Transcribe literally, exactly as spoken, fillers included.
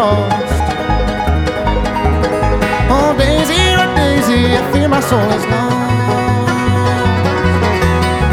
lost. Oh, Daisy, oh, Daisy, I fear my soul is lost.